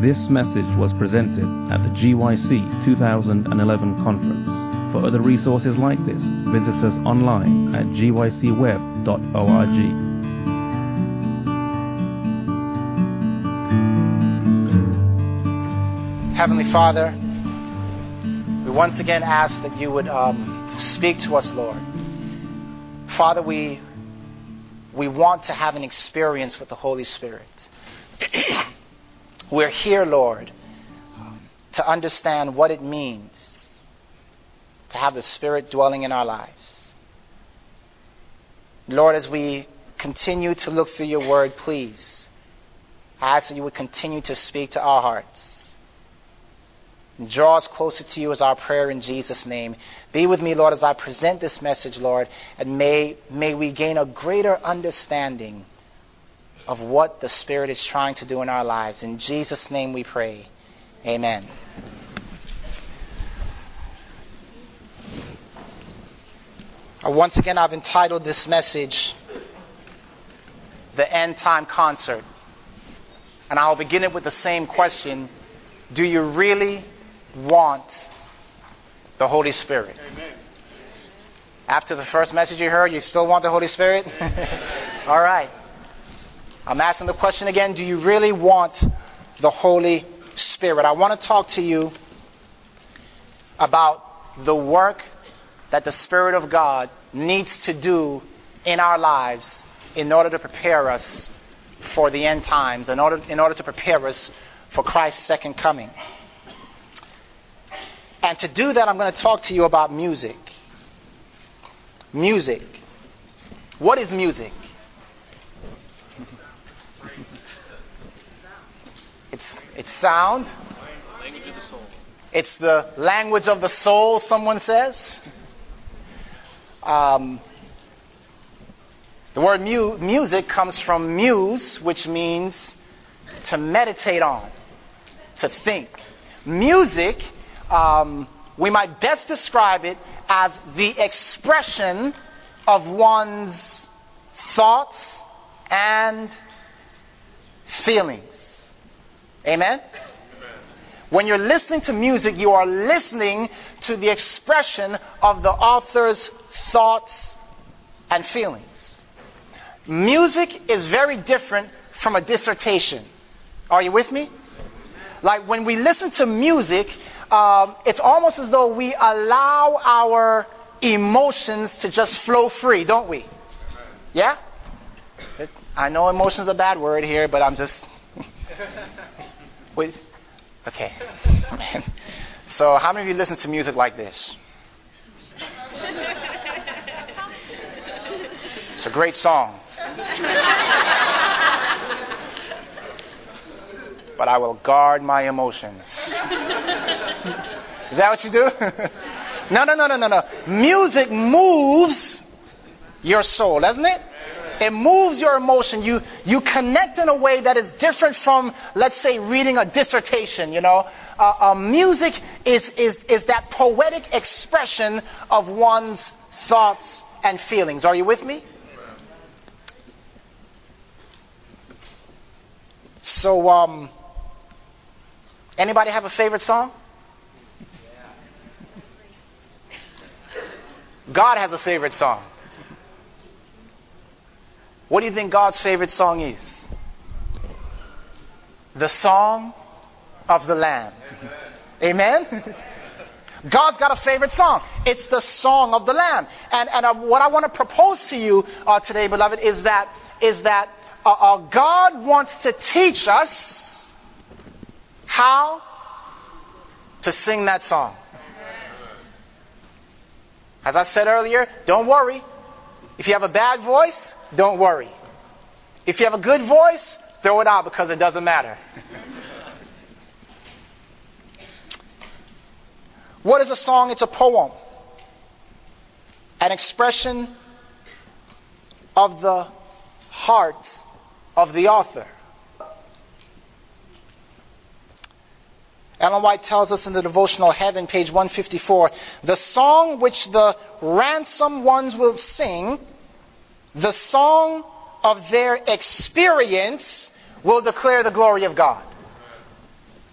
This message was presented at the GYC 2011 conference. For other resources like this, visit us online at gycweb.org. Heavenly Father, we once again ask that you would speak to us, Lord. Father, we want to have an experience with the Holy Spirit. We're here, Lord, to understand what it means to have the Spirit dwelling in our lives. Lord, as we continue to look through your word, please, I ask that you would continue to speak to our hearts. Draw us closer to you is our prayer in Jesus' name. Be with me, Lord, as I present this message, Lord, and may we gain a greater understanding of what the Spirit is trying to do in our lives. In Jesus' name we pray. Amen. Once again, I've entitled this message, The End Time Concert. And I'll begin it with the same question. Do you really want the Holy Spirit? Amen. After the first message you heard, you still want the Holy Spirit? All right. I'm asking the question again, do you really want the Holy Spirit? I want to talk to you about the work that the Spirit of God needs to do in our lives in order to prepare us for the end times, in order to prepare us for Christ's second coming. And to do that, I'm going to talk to you about music. Music. What is music? It's sound. Language of the soul. It's the language of the soul, someone says. The word music comes from muse, which means to meditate on, to think. Music, we might best describe it as the expression of one's thoughts and feelings. Amen? When you're listening to music, you are listening to the expression of the author's thoughts and feelings. Music is very different from a dissertation. Are you with me? Like when we listen to music, it's almost as though we allow our emotions to just flow free, don't we? Yeah? I know emotions is a bad word here, but I'm just... Wait. Okay. So how many of you listen to music like this? It's a great song. But I will guard my emotions. Is that what you do? No. Music moves your soul, doesn't it? It moves your emotion. You connect in a way that is different from, let's say, reading a dissertation, you know. Music is that poetic expression of one's thoughts and feelings. Are you with me? So, anybody have a favorite song? God has a favorite song. What do you think God's favorite song is? The Song of the Lamb. Amen? God's got a favorite song. It's the Song of the Lamb. And what I want to propose to you today, beloved, is that God wants to teach us how to sing that song. As I said earlier, don't worry. If you have a bad voice, don't worry. If you have a good voice, throw it out because it doesn't matter. What is a song? It's a poem. An expression of the heart of the author. Ellen White tells us in the devotional Heaven, page 154, the song which the ransomed ones will sing, the song of their experience, will declare the glory of God.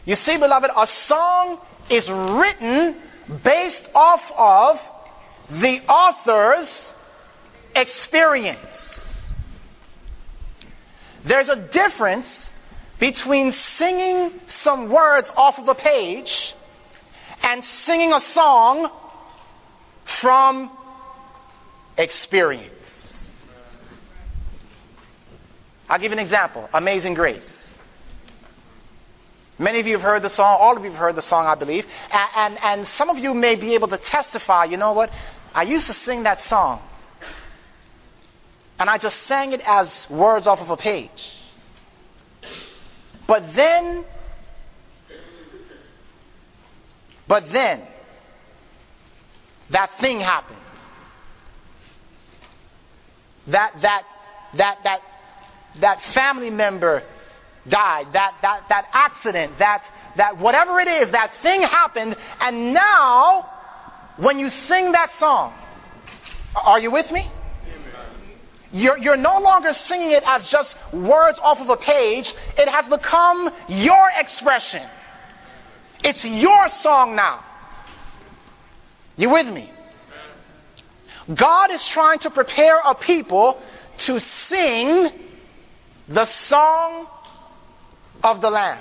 You see, beloved, a song is written based off of the author's experience. There's a difference between singing some words off of a page and singing a song from experience. I'll give you an example. Amazing Grace. Many of you have heard the song. All of you have heard the song, I believe. And some of you may be able to testify, you know what? I used to sing that song. And I just sang it as words off of a page. But then, that thing happened. That family member died. That accident. That whatever it is, that thing happened. And now, when you sing that song, are you with me? You're no longer singing it as just words off of a page. It has become your expression. It's your song now. You with me? God is trying to prepare a people to sing the song of the Lamb.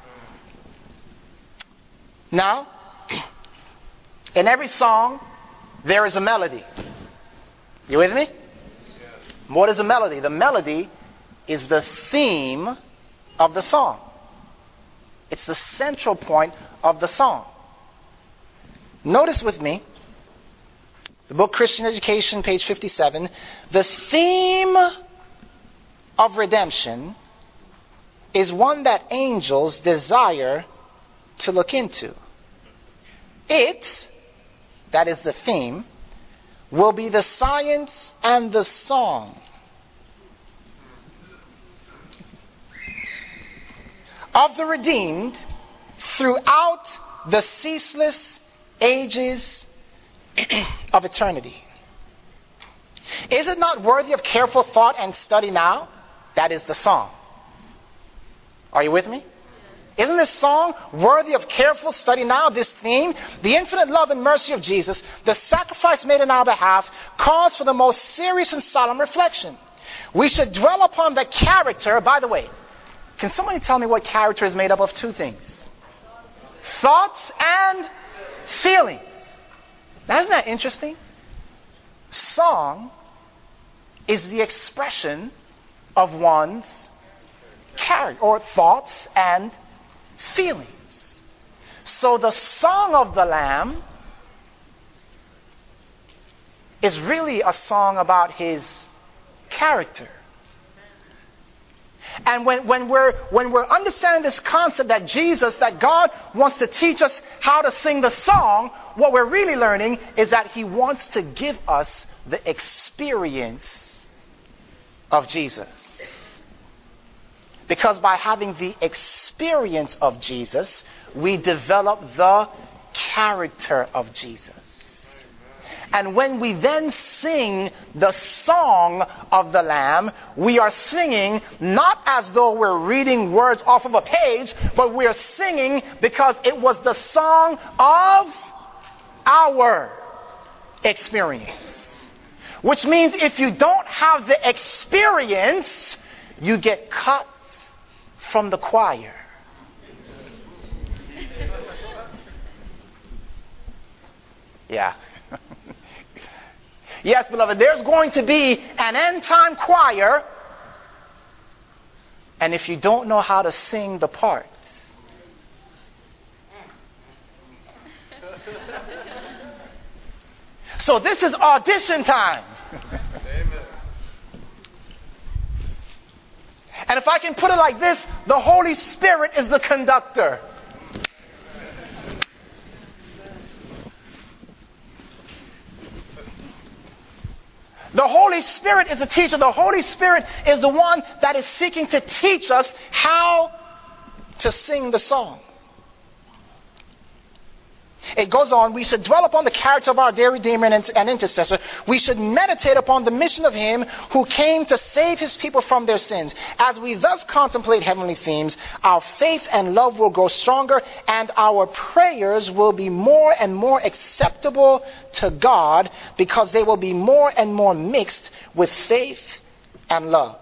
Now, in every song, there is a melody. You with me? What is a melody? The melody is the theme of the song. It's the central point of the song. Notice with me, the book Christian Education, page 57, the theme of redemption is one that angels desire to look into. It, that is the theme, will be the science and the song of the redeemed throughout the ceaseless ages of eternity. Is it not worthy of careful thought and study now? That is the song. Are you with me? Isn't this song worthy of careful study now? This theme, the infinite love and mercy of Jesus, the sacrifice made in our behalf, calls for the most serious and solemn reflection. We should dwell upon the character. By the way, can somebody tell me what character is made up of? Two things: thoughts and feelings. Now, isn't that interesting? Song is the expression of one's character, or thoughts and feelings. So the song of the Lamb is really a song about his character. And when we're understanding this concept that God wants to teach us how to sing the song, what we're really learning is that he wants to give us the experience of Jesus. Because by having the experience of Jesus, we develop the character of Jesus. And when we then sing the song of the Lamb, we are singing not as though we're reading words off of a page, but we're singing because it was the song of our experience. Which means if you don't have the experience, you get cut from the choir. Yeah. Yes, beloved, there's going to be an end-time choir, and if you don't know how to sing the parts, so this is audition time. And if I can put it like this, the Holy Spirit is the conductor. The Holy Spirit is the teacher. The Holy Spirit is the one that is seeking to teach us how to sing the song. It goes on, we should dwell upon the character of our dear Redeemer and intercessor. We should meditate upon the mission of him who came to save his people from their sins. As we thus contemplate heavenly themes, our faith and love will grow stronger, and our prayers will be more and more acceptable to God, because they will be more and more mixed with faith and love.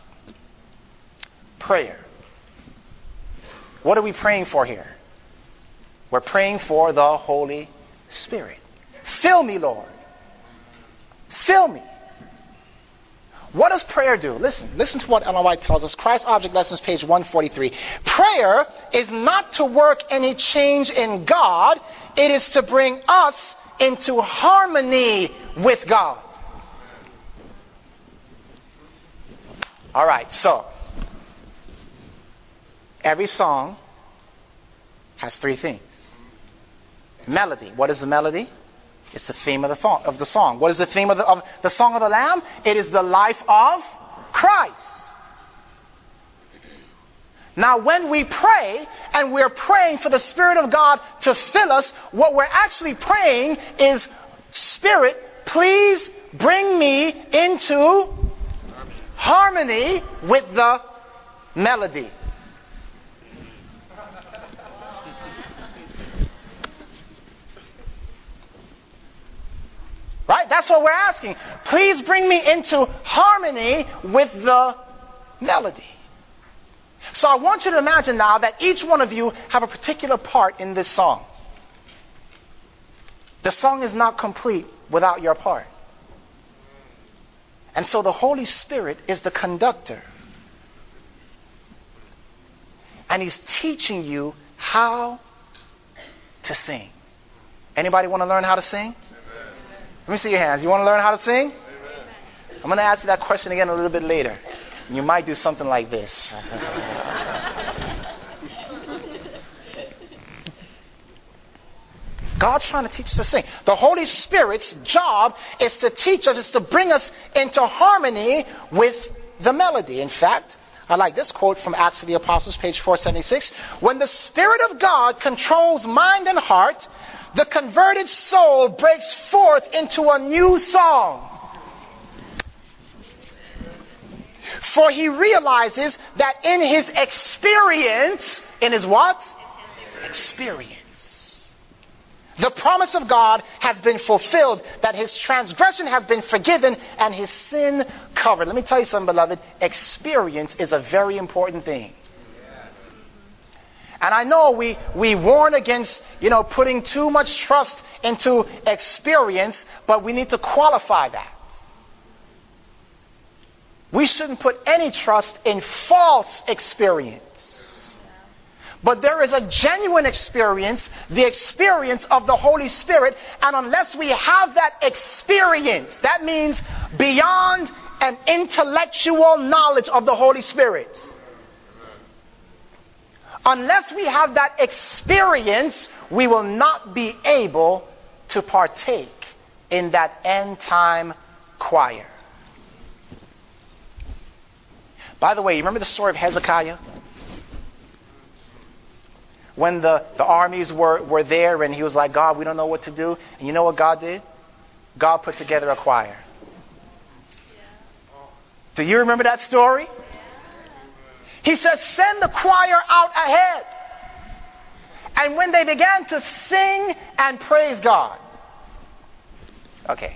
Prayer. What are we praying for here? We're praying for the Holy Spirit. Fill me, Lord. Fill me. What does prayer do? Listen to what Ellen White tells us. Christ Object Lessons, page 143. Prayer is not to work any change in God. It is to bring us into harmony with God. All right, so every song has three things. Melody. What is the melody? It's the theme of the song. What is the theme of the Song of the Lamb? It is the life of Christ. Now, when we pray, and we're praying for the Spirit of God to fill us, what we're actually praying is, Spirit, please bring me into harmony with the melody. Right? That's what we're asking. Please bring me into harmony with the melody. So I want you to imagine now that each one of you have a particular part in this song. The song is not complete without your part. And so the Holy Spirit is the conductor. And he's teaching you how to sing. Anybody want to learn how to sing? Let me see your hands. You want to learn how to sing? Amen. I'm going to ask you that question again a little bit later. You might do something like this. God's trying to teach us to sing. The Holy Spirit's job is to teach us, is to bring us into harmony with the melody. In fact, I like this quote from Acts of the Apostles, page 476. When the Spirit of God controls mind and heart, the converted soul breaks forth into a new song. For he realizes that in his experience, in his what? Experience. The promise of God has been fulfilled, that his transgression has been forgiven and his sin covered. Let me tell you something, beloved. Experience is a very important thing. And I know we warn against, putting too much trust into experience, but we need to qualify that. We shouldn't put any trust in false experience. But there is a genuine experience, the experience of the Holy Spirit, and unless we have that experience, that means beyond an intellectual knowledge of the Holy Spirit. Unless we have that experience, we will not be able to partake in that end time choir. By the way, you remember the story of Hezekiah? When the armies were there and he was like, God, we don't know what to do. And you know what God did? God put together a choir. Do you remember that story? He says, send the choir out ahead. And when they began to sing and praise God. Okay.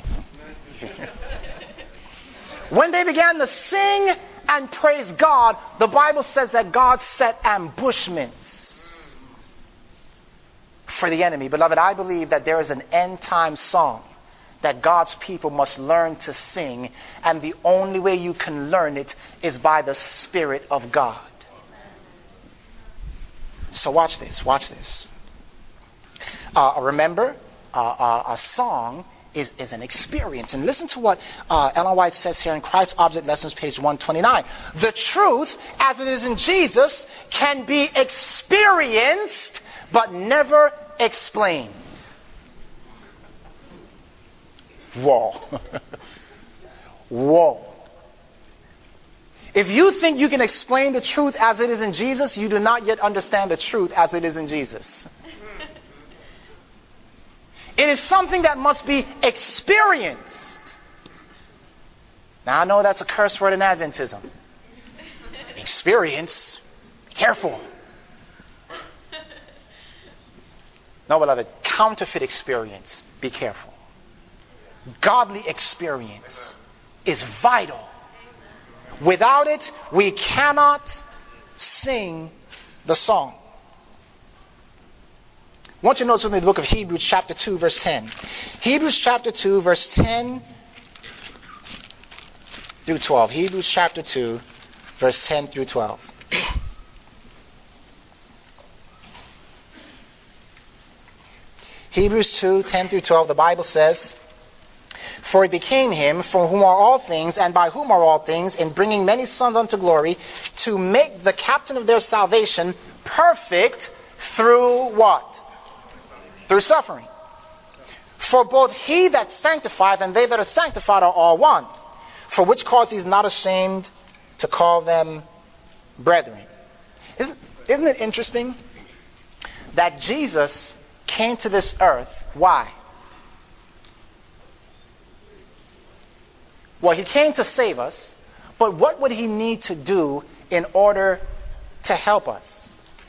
When they began to sing and praise God, the Bible says that God set ambushments for the enemy. Beloved, I believe that there is an end time song that God's people must learn to sing, and the only way you can learn it is by the Spirit of God. So watch this. Remember, a song is an experience. And listen to what Ellen White says here in Christ Object Lessons, page 129. The truth, as it is in Jesus, can be experienced, but never explained. Whoa. Whoa. If you think you can explain the truth as it is in Jesus, you do not yet understand the truth as it is in Jesus. It is something that must be experienced. Now, I know that's a curse word in Adventism. Experience. Be careful. No, beloved, counterfeit experience. Be careful. Godly experience is vital. Without it, we cannot sing the song. I want you to notice with me the book of Hebrews chapter 2 verse 10. Hebrews chapter 2 verse 10 through 12. Hebrews chapter 2 verse 10 through 12. Hebrews 2, 10 through 12, the Bible says, "For it became him, from whom are all things, and by whom are all things, in bringing many sons unto glory, to make the captain of their salvation perfect through" what? Through suffering. "For both he that sanctifieth and they that are sanctified are all one. For which cause he is not ashamed to call them brethren." Isn't it interesting that Jesus came to this earth? Why? Well, he came to save us, but what would he need to do in order to help us?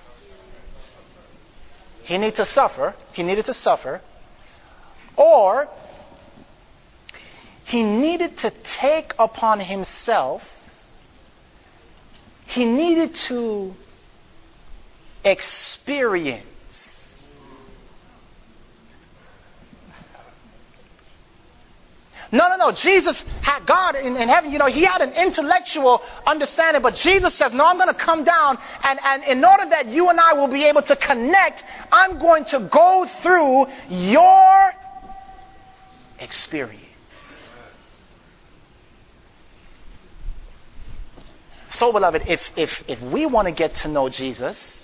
He needed to suffer. He needed to suffer. Or he needed to take upon himself, he needed to experience. No. Jesus had God in heaven. He had an intellectual understanding, but Jesus says, no, I'm going to come down, and in order that you and I will be able to connect, I'm going to go through your experience. So, beloved, if we want to get to know Jesus,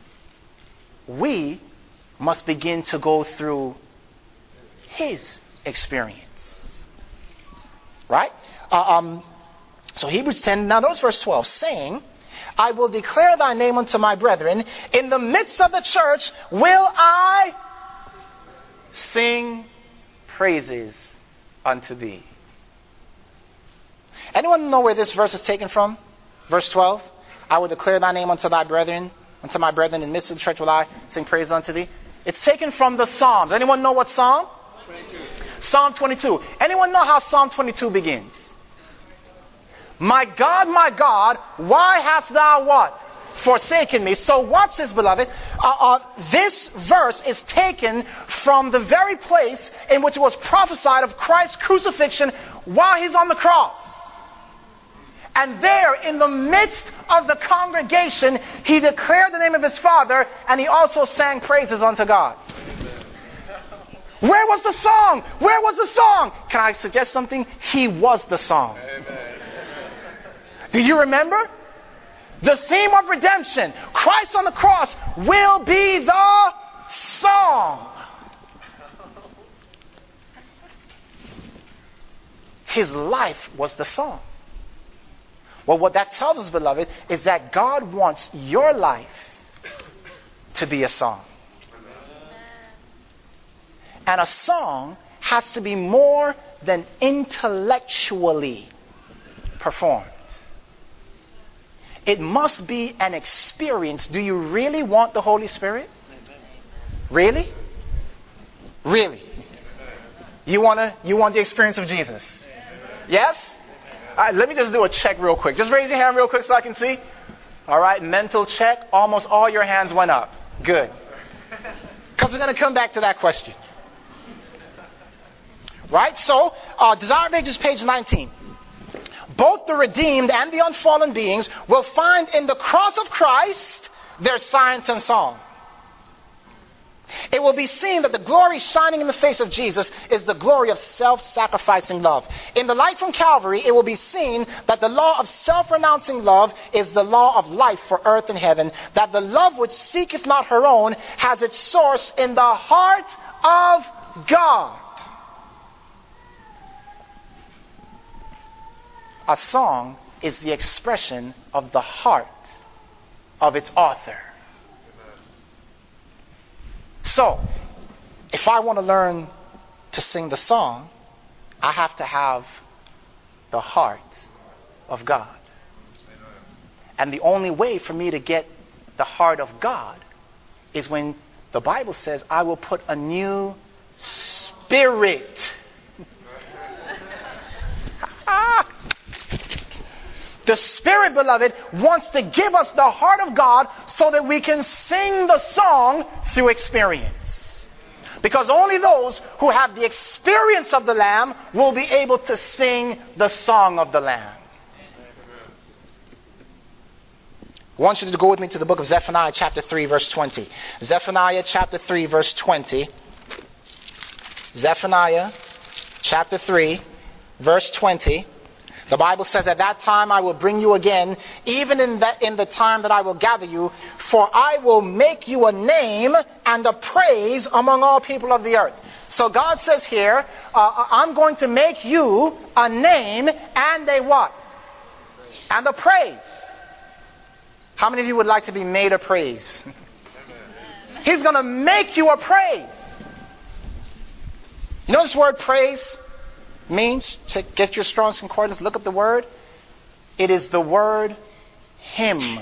we must begin to go through his experience. Right? So Hebrews 10, now notice verse 12, saying, "I will declare thy name unto my brethren. In the midst of the church will I sing praises unto thee." Anyone know where this verse is taken from? Verse 12, "I will declare thy name unto thy brethren. Unto my brethren in the midst of the church will I sing praises unto thee." It's taken from the Psalms. Anyone know what Psalm? 22. Psalm 22. Anyone know how Psalm 22 begins? My God, why hast thou what? Forsaken me. So watch this, beloved. This verse is taken from the very place in which it was prophesied of Christ's crucifixion while he's on the cross. And there, in the midst of the congregation, he declared the name of his Father, and he also sang praises unto God. Where was the song? Where was the song? Can I suggest something? He was the song. Amen. Do you remember? The theme of redemption, Christ on the cross, will be the song. His life was the song. Well, what that tells us, beloved, is that God wants your life to be a song. And a song has to be more than intellectually performed. It must be an experience. Do you really want the Holy Spirit? Really? Really? You want the experience of Jesus? Yes? All right, let me just do a check real quick. Just raise your hand real quick so I can see. All right, mental check. Almost all your hands went up. Good. Because we're going to come back to that question. Right? So, Desire of Ages, page 19. Both the redeemed and the unfallen beings will find in the cross of Christ their science and song. It will be seen that the glory shining in the face of Jesus is the glory of self-sacrificing love. In the light from Calvary, it will be seen that the law of self-renouncing love is the law of life for earth and heaven, that the love which seeketh not her own has its source in the heart of God. A song is the expression of the heart of its author. So, if I want to learn to sing the song, I have to have the heart of God. And the only way for me to get the heart of God is when the Bible says, I will put a new spirit. The Spirit, beloved, wants to give us the heart of God so that we can sing the song through experience. Because only those who have the experience of the Lamb will be able to sing the song of the Lamb. I want you to go with me to the book of Zephaniah chapter 3 verse 20. Zephaniah chapter 3 verse 20. Zephaniah chapter 3 verse 20. The Bible says, at that time I will bring you again, even in the time that I will gather you, for I will make you a name and a praise among all people of the earth. So God says here, I'm going to make you a name and a what? And a praise. How many of you would like to be made a praise? He's going to make you a praise. You know this word praise means? Get your Strong's Concordance, look up the word. It is the word hymn.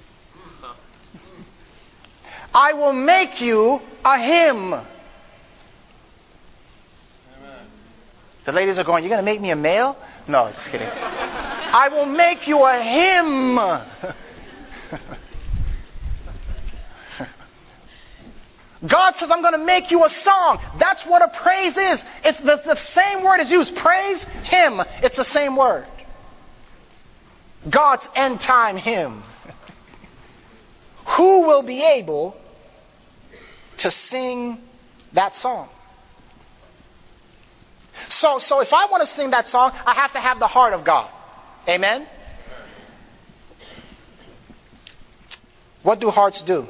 I will make you a hymn. Amen. The ladies are going, you're going to make me a male? No, just kidding. I will make you a hymn. God says, I'm going to make you a song. That's what a praise is. It's the same word is used. Praise, hymn. It's the same word. God's end time hymn. Who will be able to sing that song? So if I want to sing that song, I have to have the heart of God. Amen? What do hearts do?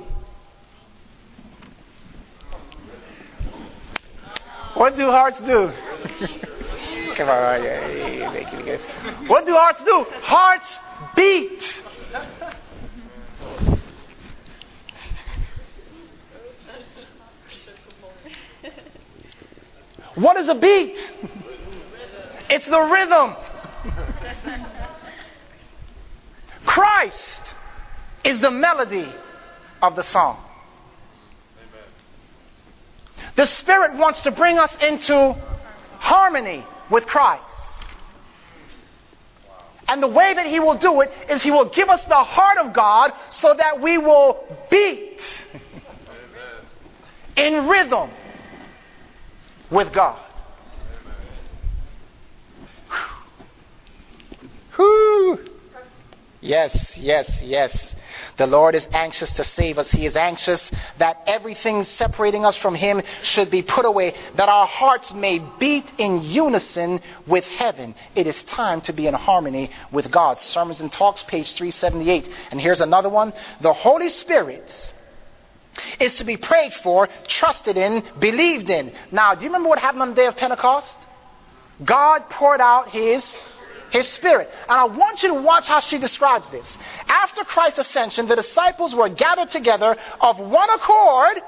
What do hearts do? Come on, you're making me good. What do hearts do? Hearts beat. What is a beat? It's the rhythm. Christ is the melody of the song. The Spirit wants to bring us into harmony with Christ. And the way that He will do it is He will give us the heart of God so that we will beat in rhythm with God. Whew. Yes, yes, yes. The Lord is anxious to save us. He is anxious that everything separating us from Him should be put away, that our hearts may beat in unison with heaven. It is time to be in harmony with God. Sermons and Talks, page 378. And here's another one. The Holy Spirit is to be prayed for, trusted in, believed in. Now, do you remember what happened on the day of Pentecost? God poured out His Spirit. And I want you to watch how she describes this. After Christ's ascension, the disciples were gathered together of one accord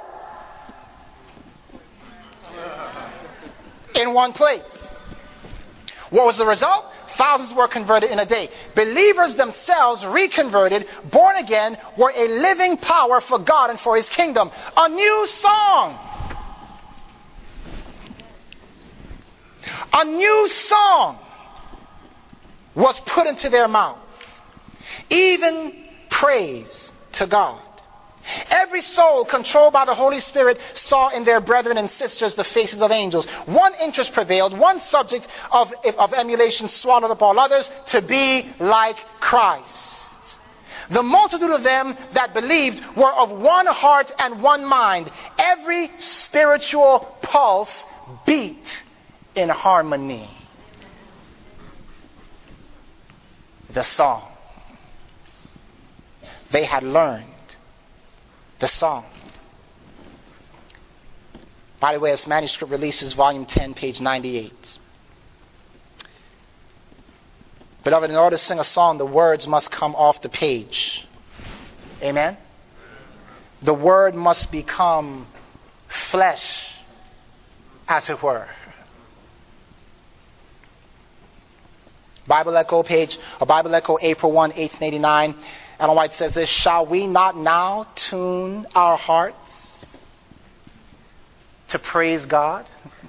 in one place. What was the result? Thousands were converted in a day. Believers themselves, reconverted, born again, were a living power for God and for His kingdom. A new song. A new song was put into their mouth. Even praise to God. Every soul controlled by the Holy Spirit saw in their brethren and sisters the faces of angels. One interest prevailed, one subject of emulation swallowed up all others, to be like Christ. The multitude of them that believed were of one heart and one mind. Every spiritual pulse beat in harmony. The song. They had learned the song. By the way, as manuscript releases, volume 10, page 98. Beloved, in order to sing a song, the words must come off the page. Amen? The word must become flesh as it were. Bible Echo page, or Bible Echo April 1, 1889. Ellen White says this: shall we not now tune our hearts to praise God,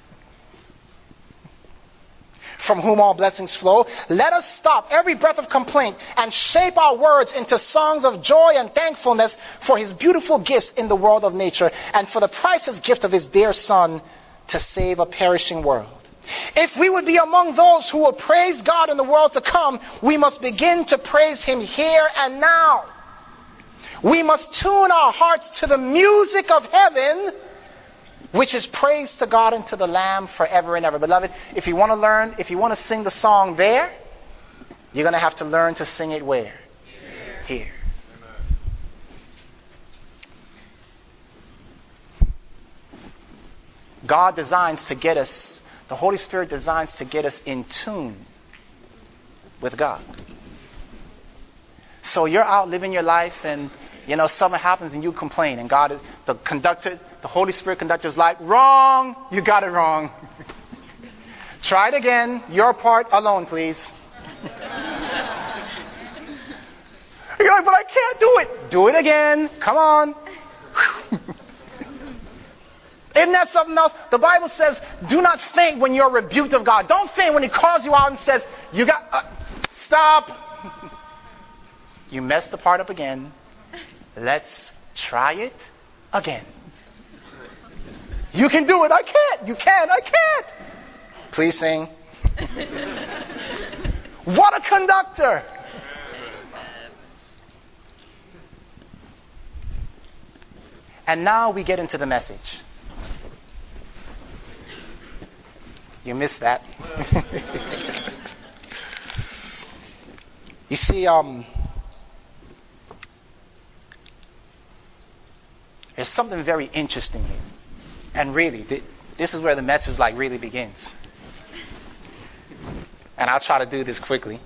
from whom all blessings flow? Let us stop every breath of complaint and shape our words into songs of joy and thankfulness for his beautiful gifts in the world of nature and for the priceless gift of his dear Son to save a perishing world. If we would be among those who will praise God in the world to come, we must begin to praise him here and now. We must tune our hearts to the music of heaven, which is praise to God and to the Lamb forever and ever. Beloved, if you want to sing the song there, you're going to have to learn to sing it where? Here. God designs to get us, the Holy Spirit designs to get us in tune with God. So you're out living your life and, something happens and you complain. And God, the Holy Spirit conductor is like, wrong, you got it wrong. Try it again, your part alone, please. You're like, but I can't do it. Do it again, come on. Isn't that something else? The Bible says, do not faint when you're rebuked of God. Don't faint when he calls you out and says, stop. You messed the part up again. Let's try it again. You can do it. I can't. You can. I can't. Please sing. What a conductor. And now we get into the message. You missed that. You see, there's something very interesting here. And really, this is where the message really begins. And I'll try to do this quickly.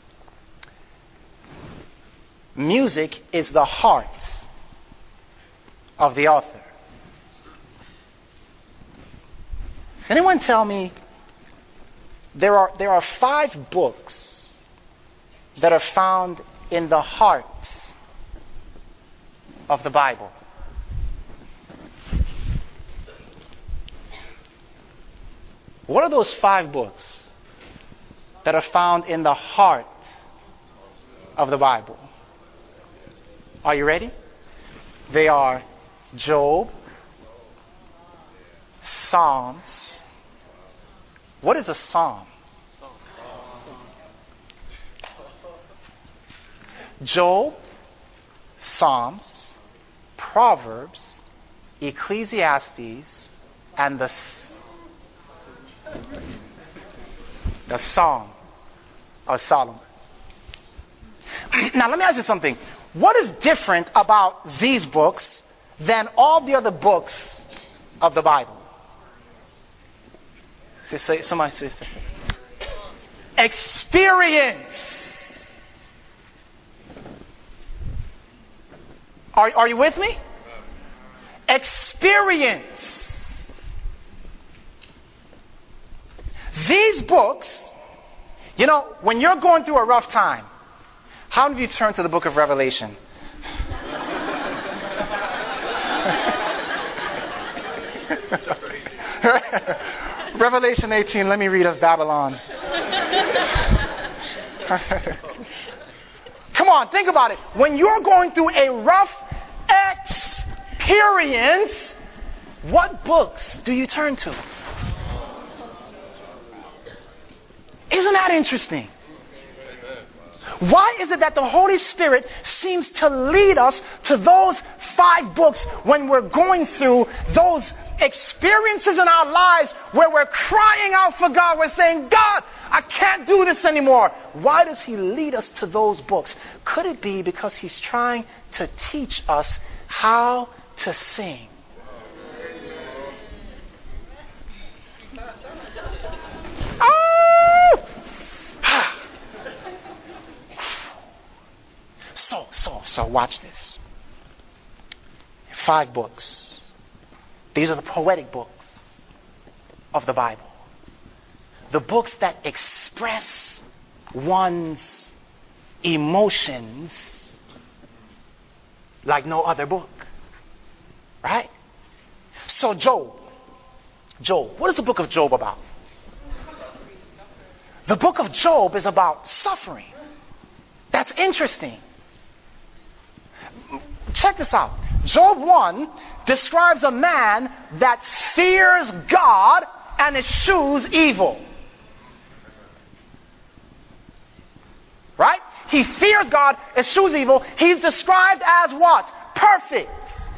Music is the heart of the author. Does anyone tell me there are 5 books that are found in the heart of the Bible? What are those 5 books that are found in the heart of the Bible? Are you ready? They are Job, Psalms. What is a psalm? Job, Psalms, Proverbs, Ecclesiastes, and the Song of Solomon. Now let me ask you something. What is different about these books than all the other books of the Bible? Somebody say experience. Are you with me? Experience. These books, when you're going through a rough time, how many of you turn to the book of Revelation? Revelation 18, let me read of Babylon. Come on, think about it. When you're going through a rough experience, what books do you turn to? Isn't that interesting? Why is it that the Holy Spirit seems to lead us to those 5 books when we're going through those experiences in our lives where we're crying out for God? We're saying, God, I can't do this anymore. Why does he lead us to those books? Could it be because he's trying to teach us how to sing? So watch this. 5 books. These are the poetic books. of the Bible. The books that express one's emotions like no other book. Right? So Job, what is the book of Job about? The book of Job is about suffering. That's interesting. Check this out. Job 1 describes a man that fears God and eschews evil. Right? He fears God, eschews evil. He's described as what? Perfect.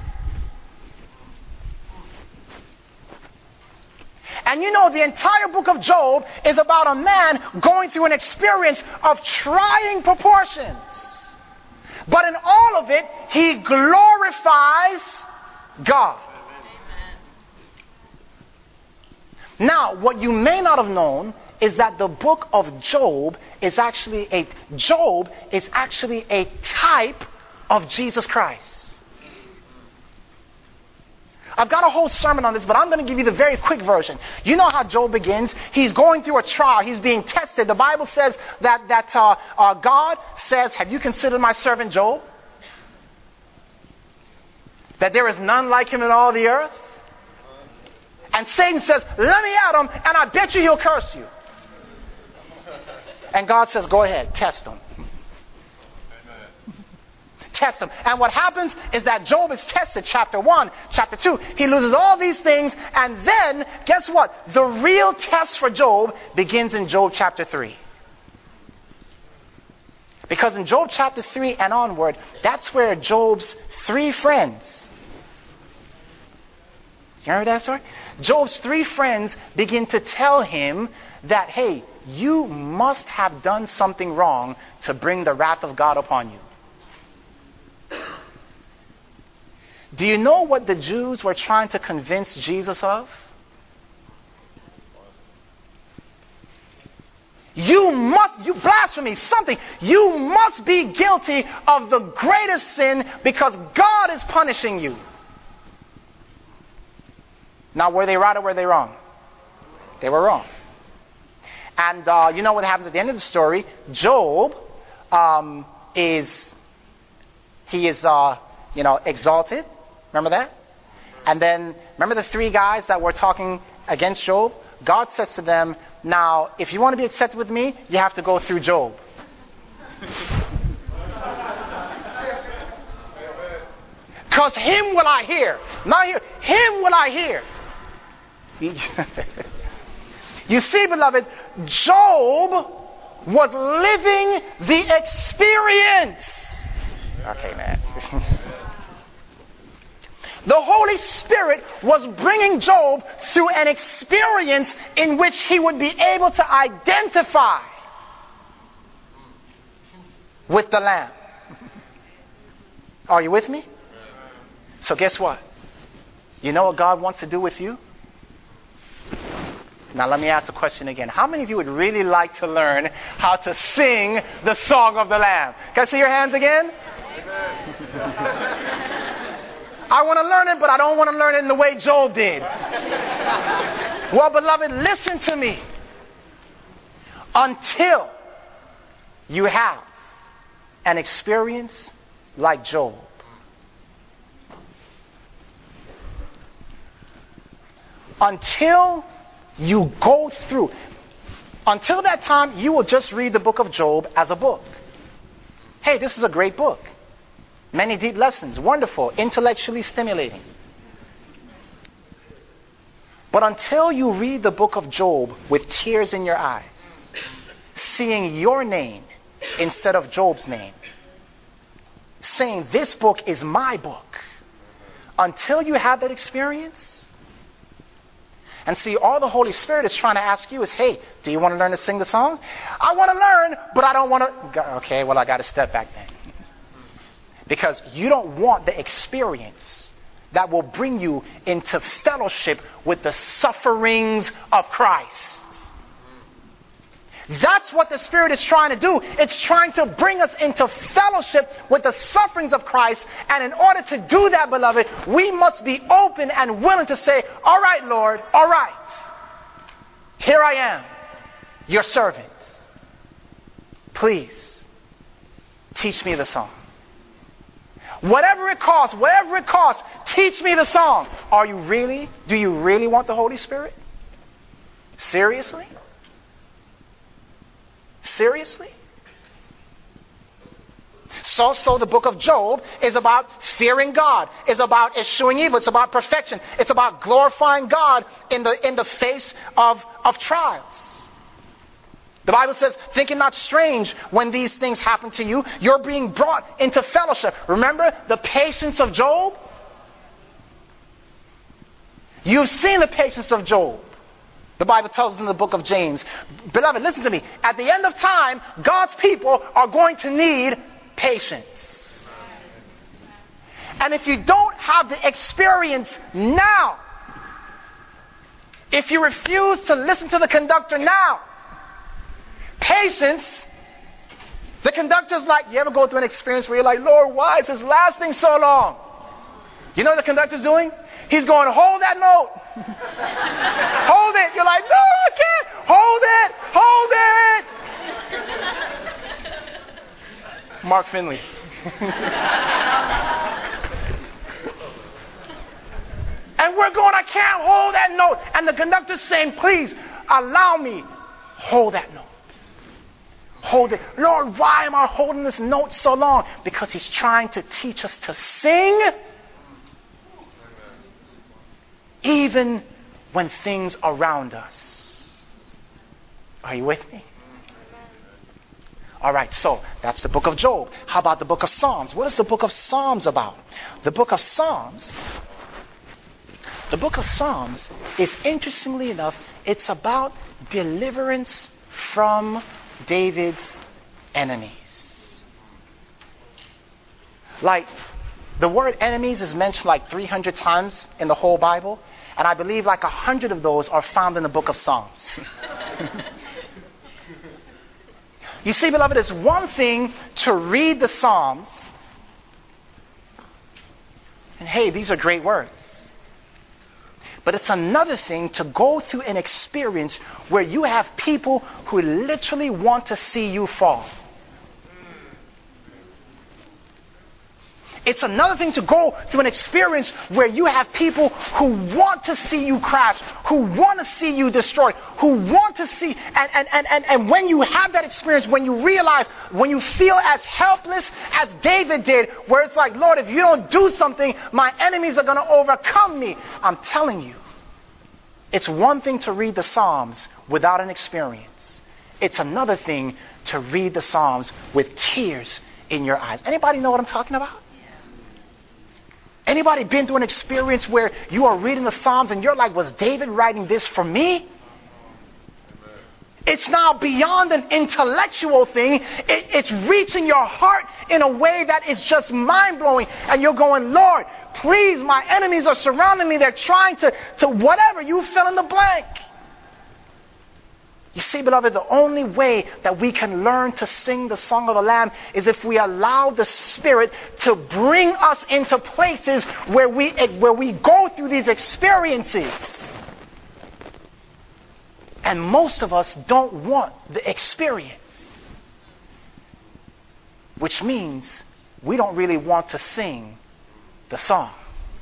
And you know, the entire book of Job is about a man going through an experience of trying proportions. But in all of it, he glorifies God. Now, what you may not have known is that the book of Job is actually a type of Jesus Christ. I've got a whole sermon on this, but I'm going to give you the very quick version. You know how Job begins. He's going through a trial. He's being tested. The Bible says that God says, have you considered my servant Job? That there is none like him in all the earth? And Satan says, let me at him, and I bet you he'll curse you. And God says, go ahead, test him. Test him. And what happens is that Job is tested, chapter 1, chapter 2. He loses all these things, and then, guess what? The real test for Job begins in Job chapter 3. Because in Job chapter 3 and onward, that's where Job's 3 friends. You remember that story? Job's 3 friends begin to tell him that, hey, you must have done something wrong to bring the wrath of God upon you. Do you know what the Jews were trying to convince Jesus of? You blasphemy, something. You must be guilty of the greatest sin because God is punishing you. Now, were they right or were they wrong? They were wrong. And you know what happens at the end of the story? Job is exalted. Remember that? And then, remember the 3 guys that were talking against Job? God says to them, now, if you want to be accepted with me, you have to go through Job. Because him will I hear. Not hear. Him will I hear. You see, beloved, Job was living the experience. Okay, man. The Holy Spirit was bringing Job through an experience in which he would be able to identify with the Lamb. Are you with me? So guess what? You know what God wants to do with you? Now let me ask the question again. How many of you would really like to learn how to sing the song of the Lamb? Can I see your hands again? I want to learn it, but I don't want to learn it in the way Job did. Well, beloved, listen to me. Until you have an experience like Job, until you go through, until that time, you will just read the book of Job as a book. Hey, this is a great book. Many deep lessons, wonderful, intellectually stimulating. But until you read the book of Job with tears in your eyes, seeing your name instead of Job's name, saying this book is my book, until you have that experience, and see, all the Holy Spirit is trying to ask you is, hey, do you want to learn to sing the song? I want to learn, but I don't want to. Okay, well, I got to step back then. Because you don't want the experience that will bring you into fellowship with the sufferings of Christ. That's what the Spirit is trying to do. It's trying to bring us into fellowship with the sufferings of Christ. And in order to do that, beloved, we must be open and willing to say, all right, Lord, all right. Here I am, your servant. Please, teach me the song. Whatever it costs, teach me the song. Do you really want the Holy Spirit? Seriously? Seriously? So the book of Job is about fearing God. It's about eschewing evil. It's about perfection. It's about glorifying God in the face of trials. The Bible says, think it not strange when these things happen to you. You're being brought into fellowship. Remember the patience of Job? You've seen the patience of Job. The Bible tells us in the book of James. Beloved, listen to me. At the end of time, God's people are going to need patience. And if you don't have the experience now, if you refuse to listen to the conductor now, patience, the conductor's like, you ever go through an experience where you're like, Lord, why is this lasting so long? You know what the conductor's doing? He's going, hold that note. Hold it. You're like, no, I can't. Hold it. Hold it. Mark Finley. And we're going, I can't hold that note. And the conductor's saying, please allow me. Hold that note. Hold it. Lord, why am I holding this note so long? Because he's trying to teach us to sing even when things around us. Are you with me? All right, so that's the book of Job. How about the book of Psalms? What is the book of Psalms about? The book of Psalms is, interestingly enough, it's about deliverance from David's enemies. Like, the word enemies is mentioned like 300 times in the whole Bible, and I believe like 100 of those are found in the book of Psalms. You see, beloved, it's one thing to read the Psalms, and hey, these are great words. But it's another thing to go through an experience where you have people who literally want to see you fall. It's another thing to go through an experience where you have people who want to see you crash, who want to see you destroyed, who want to see, and when you have that experience, when you realize, when you feel as helpless as David did, where it's like, Lord, if you don't do something, my enemies are going to overcome me. I'm telling you, it's one thing to read the Psalms without an experience. It's another thing to read the Psalms with tears in your eyes. Anybody know what I'm talking about? Anybody been through an experience where you are reading the Psalms and you're like, was David writing this for me? It's now beyond an intellectual thing. It's reaching your heart in a way that is just mind-blowing. And you're going, Lord, please, my enemies are surrounding me. They're trying to whatever. You fill in the blank. You see, beloved, the only way that we can learn to sing the song of the Lamb is if we allow the Spirit to bring us into places where we go through these experiences. And most of us don't want the experience. Which means we don't really want to sing the song.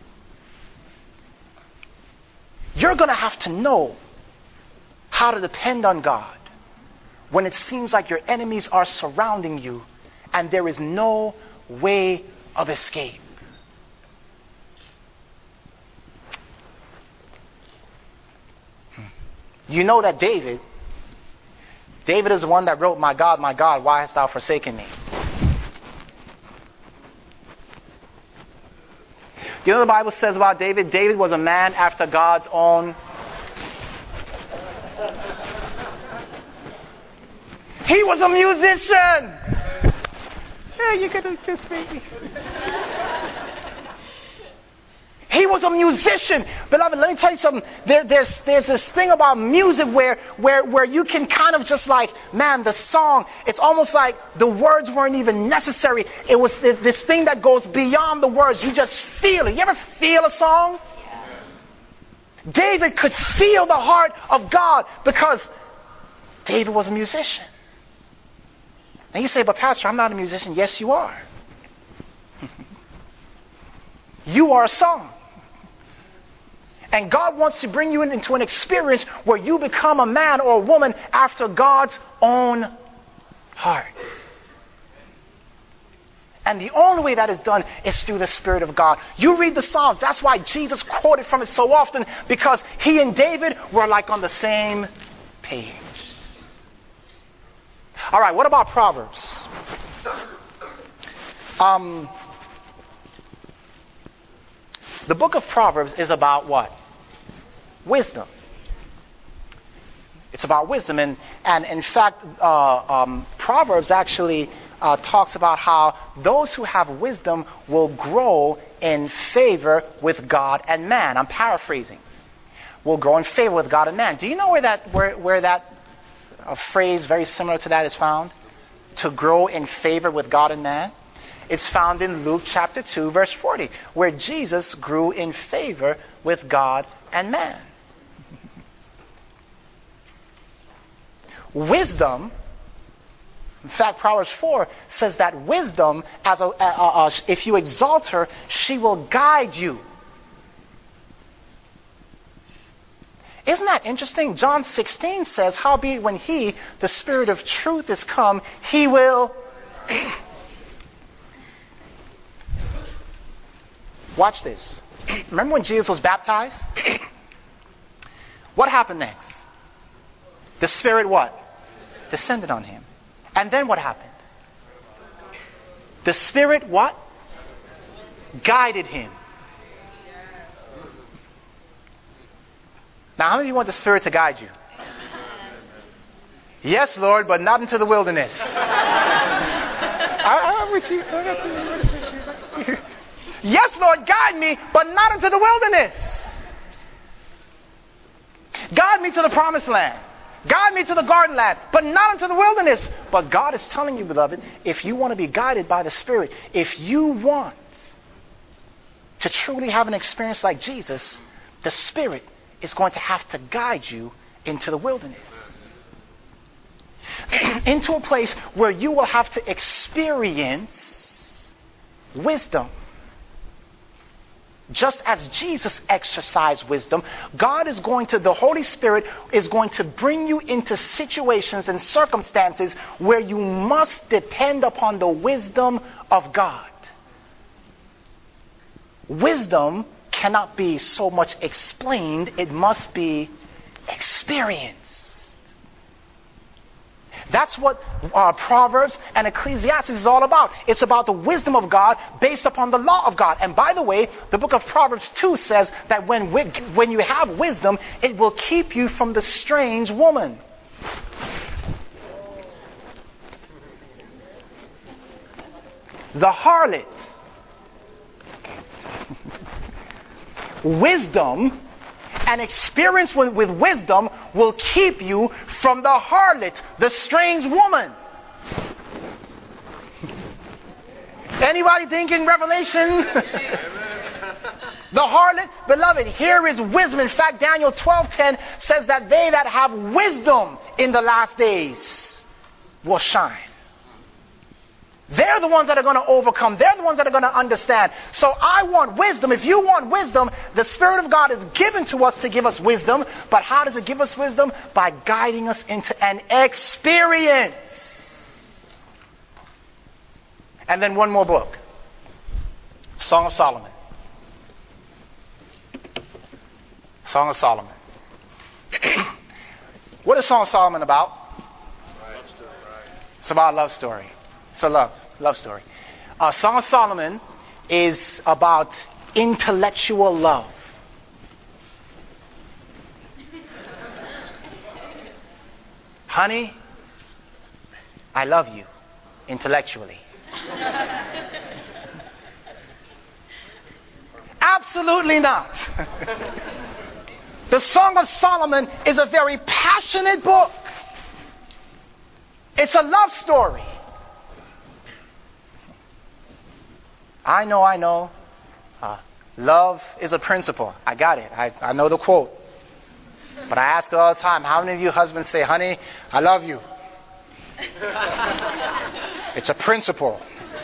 You're going to have to know how to depend on God when it seems like your enemies are surrounding you and there is no way of escape. You know that David is the one that wrote, my God, why hast thou forsaken me? You know what the Bible says about David? David was a man after God's own. He was a musician. Yeah, you could just make me. He was a musician. Beloved, let me tell you something. There's this thing about music where you can kind of just like, man, the song, it's almost like the words weren't even necessary. It was this thing that goes beyond the words. You just feel it. You ever feel a song? David could feel the heart of God because David was a musician. And you say, but Pastor, I'm not a musician. Yes, you are. You are a song. And God wants to bring you into an experience where you become a man or a woman after God's own heart. And the only way that is done is through the Spirit of God. You read the Psalms. That's why Jesus quoted from it so often, because he and David were like on the same page. All right, what about Proverbs? The book of Proverbs is about what? Wisdom. It's about wisdom. And in fact, Proverbs actually talks about how those who have wisdom will grow in favor with God and man. I'm paraphrasing. Will grow in favor with God and man. Do you know where that phrase very similar to that is found? To grow in favor with God and man? It's found in Luke chapter 2, verse 40, where Jesus grew in favor with God and man. Wisdom, in fact, Proverbs 4 says that wisdom, if you exalt her, she will guide you. Isn't that interesting? John 16 says, howbeit when he, the Spirit of truth, is come, he will... Watch this. Remember when Jesus was baptized? What happened next? The Spirit what? Descended on him. And then what happened? The Spirit what? Guided him. Now, how many of you want the Spirit to guide you? Yes, Lord, but not into the wilderness. I'm with you. Yes, Lord, guide me, but not into the wilderness. Guide me to the promised land. Guide me to the garden land, but not into the wilderness. But God is telling you, beloved, if you want to be guided by the Spirit, if you want to truly have an experience like Jesus, the Spirit is going to have to guide you into the wilderness. Into a place where you will have to experience wisdom. Just as Jesus exercised wisdom, the Holy Spirit is going to bring you into situations and circumstances where you must depend upon the wisdom of God. Wisdom cannot be so much explained, it must be experienced. That's what Proverbs and Ecclesiastes is all about. It's about the wisdom of God based upon the law of God. And by the way, the book of Proverbs 2 says that when you have wisdom, it will keep you from the strange woman. The harlot. Wisdom and experience with wisdom will keep you from the harlot, the strange woman. Anybody thinking Revelation? The harlot, beloved, here is wisdom. In fact, Daniel 12:10 says that they that have wisdom in the last days will shine. They're the ones that are going to overcome. They're the ones that are going to understand. So I want wisdom. If you want wisdom, the Spirit of God is given to us to give us wisdom. But how does it give us wisdom? By guiding us into an experience. And then one more book. Song of Solomon. Song of Solomon. What is Song of Solomon about? It's about a love story. It's a love story. Song of Solomon is about intellectual love. Honey, I love you intellectually. Absolutely not. The Song of Solomon is a very passionate book. It's a love story. I know. Love is a principle. I got it. I know the quote. But I ask all the time, how many of you husbands say, honey, I love you? It's a principle.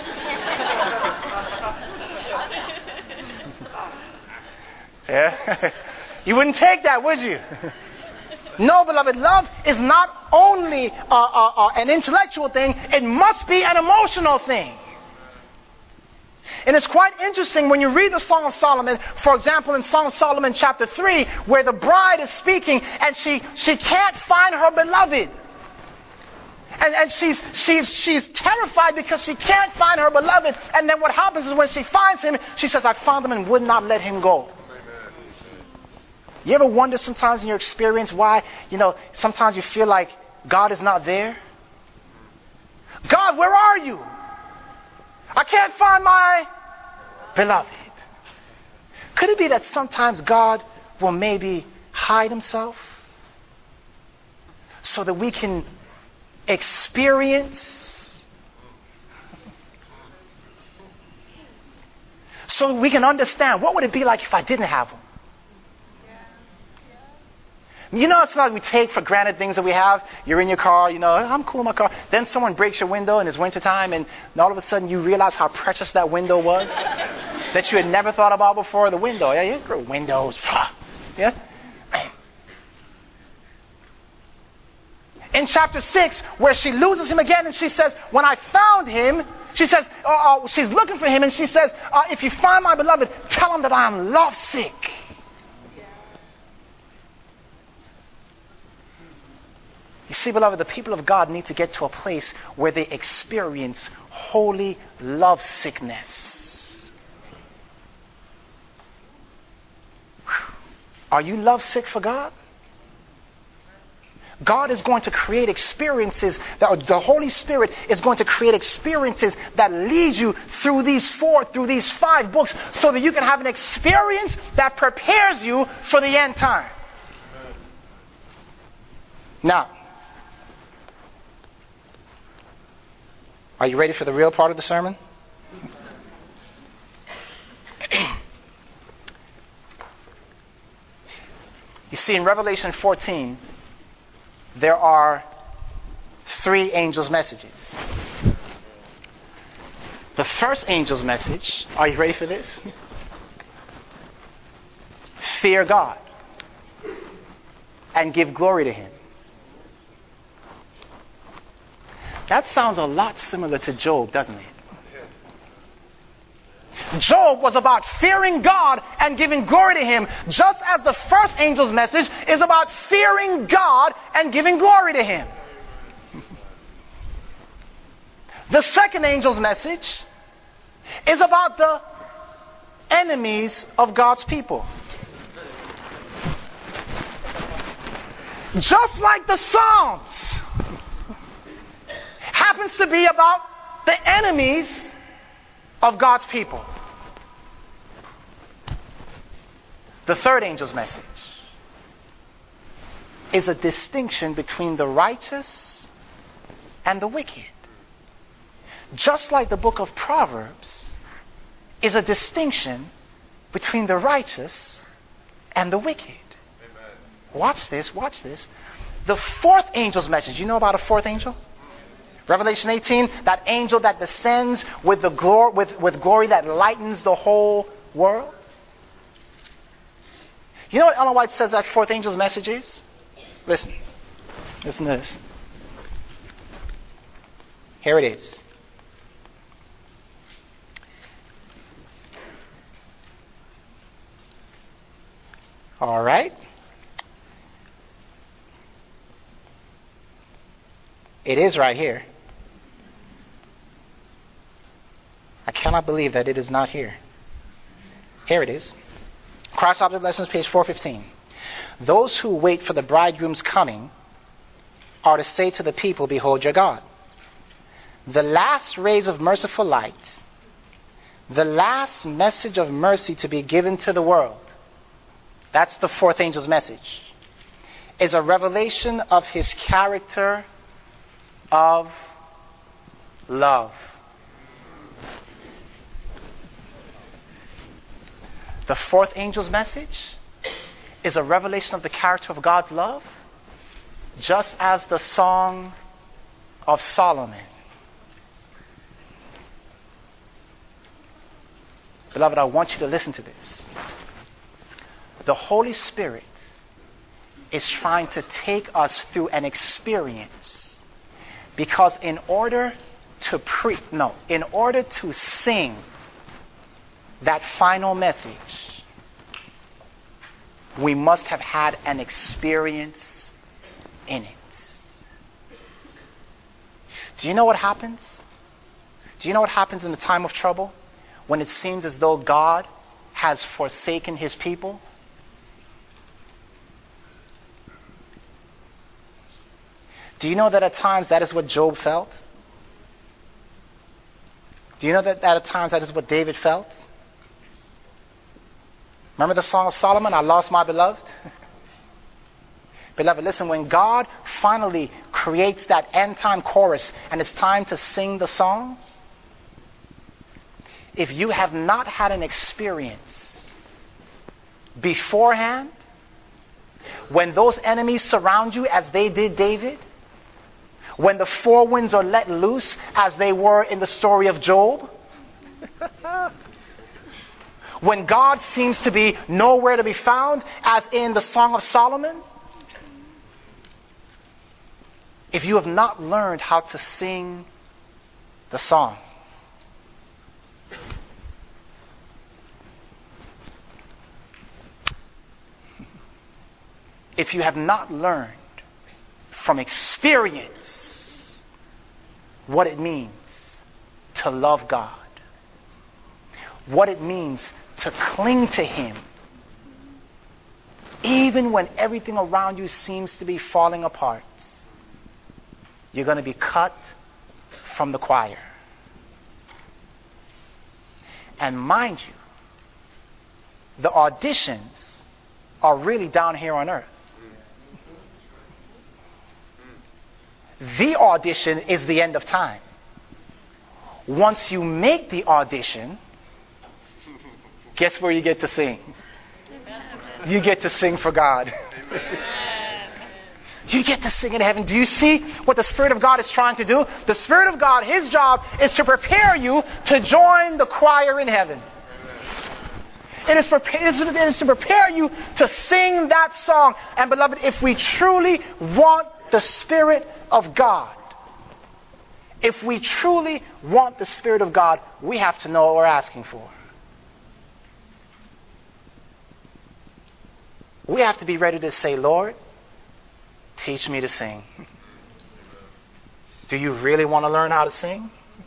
Yeah? You wouldn't take that, would you? No, beloved, love is not only an intellectual thing, it must be an emotional thing. And it's quite interesting when you read the Song of Solomon, for example, in Song of Solomon chapter 3, where the bride is speaking and she can't find her beloved. And she's terrified because she can't find her beloved. And then what happens is when she finds him, she says, I found him and would not let him go. You ever wonder sometimes in your experience why, sometimes you feel like God is not there? God, where are you? I can't find my beloved. Could it be that sometimes God will maybe hide himself so that we can experience, so we can understand what would it be like if I didn't have him? It's not like we take for granted things that we have. You're in your car, I'm cool in my car. Then someone breaks your window and it's wintertime and all of a sudden you realize how precious that window was that you had never thought about before. The window, windows. Yeah? In chapter 6, where she loses him again and she says, when I found him, she says, she's looking for him and she says, if you find my beloved, tell him that I am lovesick. You see, beloved, the people of God need to get to a place where they experience holy lovesickness. Are you lovesick for God? God is going to create experiences, the Holy Spirit is going to create experiences that lead you through these 5 books so that you can have an experience that prepares you for the end time. Now, are you ready for the real part of the sermon? You see, in Revelation 14, there are 3 angels' messages. The first angel's message, are you ready for this? Fear God and give glory to him. That sounds a lot similar to Job, doesn't it? Job was about fearing God and giving glory to him, just as the first angel's message is about fearing God and giving glory to him. The second angel's message is about the enemies of God's people. Just like the Psalms happens to be about the enemies of God's people. The third angel's message is a distinction between the righteous and the wicked. Just like the book of Proverbs is a distinction between the righteous and the wicked. Amen. Watch this. The fourth angel's message. You know about a fourth angel? Revelation 18, that angel that descends with glory that lightens the whole world. You know what Ellen White says that fourth angel's message is? Listen to this. Here it is. All right. It is right here. I cannot believe that it is not here. Here it is. Christ Object Lessons, page 415. Those who wait for the bridegroom's coming are to say to the people, behold your God. The last rays of merciful light, the last message of mercy to be given to the world, that's the fourth angel's message, is a revelation of his character of love. The fourth angel's message is a revelation of the character of God's love, just as the Song of Solomon. Beloved, I want you to listen to this. The Holy Spirit is trying to take us through an experience, because in order to sing that final message, we must have had an experience in it. Do you know what happens? Do you know what happens in the time of trouble, when it seems as though God has forsaken his people? Do you know that at times that is what Job felt? Do you know that at times that is what David felt? Remember the Song of Solomon, I lost my beloved? Beloved, listen, when God finally creates that end time chorus and it's time to sing the song, if you have not had an experience beforehand, when those enemies surround you as they did David, when the four winds are let loose as they were in the story of Job, when God seems to be nowhere to be found as in the Song of Solomon, if you have not learned how to sing the song, if you have not learned from experience what it means to love God, what it means to cling to him, even when everything around you seems to be falling apart, you're going to be cut from the choir. And mind you, the auditions are really down here on earth. The audition is the end of time. Once you make the audition, guess where you get to sing? You get to sing for God. You get to sing in heaven. Do you see what the Spirit of God is trying to do? The Spirit of God, his job is to prepare you to join the choir in heaven. It is to prepare you to sing that song. And beloved, if we truly want the Spirit of God, if we truly want the Spirit of God, we have to know what we're asking for. We have to be ready to say, Lord, teach me to sing. Do you really want to learn how to sing?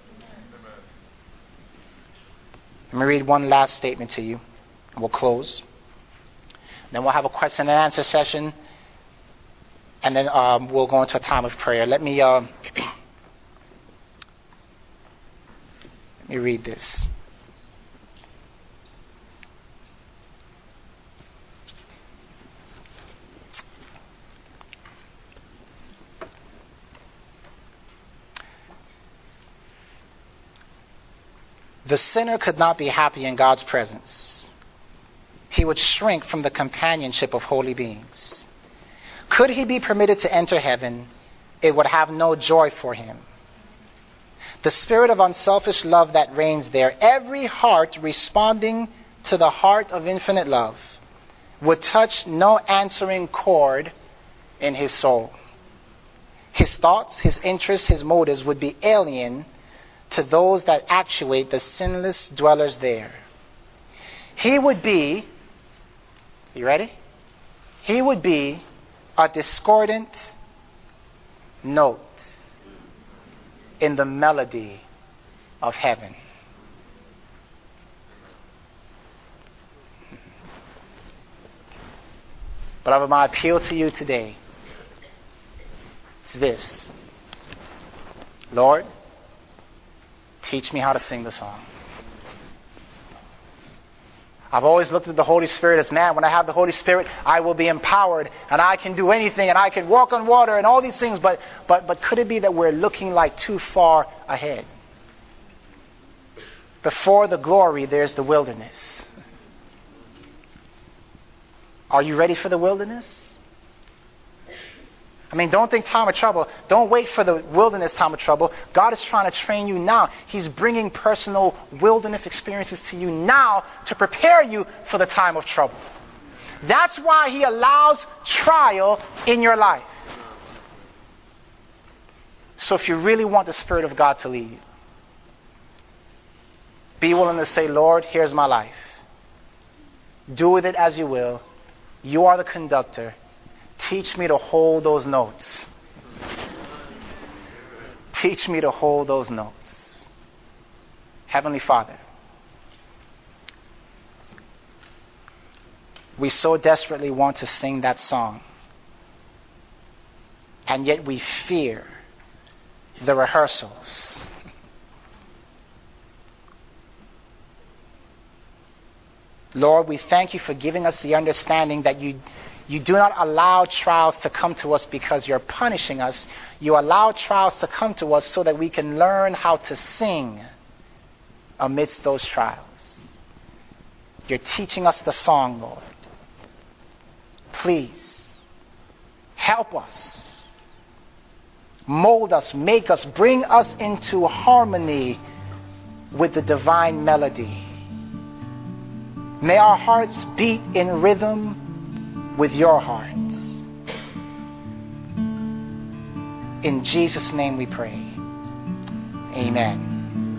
Let me read one last statement to you. We'll close. Then we'll have a question and answer session. And then we'll go into a time of prayer. Let me read this. The sinner could not be happy in God's presence. He would shrink from the companionship of holy beings. Could he be permitted to enter heaven, it would have no joy for him. The spirit of unselfish love that reigns there, every heart responding to the heart of infinite love, would touch no answering chord in his soul. His thoughts, his interests, his motives would be alien to those that actuate the sinless dwellers there. He would be, you ready? He would be a discordant note in the melody of heaven. Beloved, my appeal to you today is this. Lord, teach me how to sing the song. I've always looked at the Holy Spirit as, man, when I have the Holy Spirit, I will be empowered and I can do anything and I can walk on water and all these things. But could it be that we're looking like too far ahead? Before the glory, there's the wilderness. Are you ready for the wilderness? I mean, don't think time of trouble. Don't wait for the wilderness time of trouble. God is trying to train you now. He's bringing personal wilderness experiences to you now to prepare you for the time of trouble. That's why He allows trial in your life. So if you really want the Spirit of God to lead you, be willing to say, Lord, here's my life. Do with it as you will. You are the conductor. Teach me to hold those notes. Teach me to hold those notes. Heavenly Father, we so desperately want to sing that song, and yet we fear the rehearsals. Lord, we thank you for giving us the understanding that you do not allow trials to come to us because you're punishing us. You allow trials to come to us so that we can learn how to sing amidst those trials. You're teaching us the song, Lord. Please, help us. Mold us, make us, bring us into harmony with the divine melody. May our hearts beat in rhythm with your heart. In Jesus' name we pray. Amen.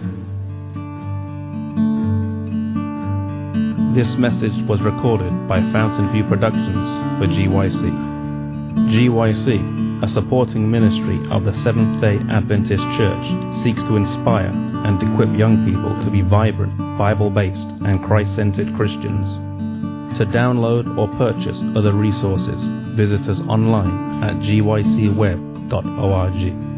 This message was recorded by Fountain View Productions for GYC. GYC, a supporting ministry of the Seventh-day Adventist Church, seeks to inspire and equip young people to be vibrant, Bible-based and Christ-centered Christians. To download or purchase other resources, visit us online at gycweb.org.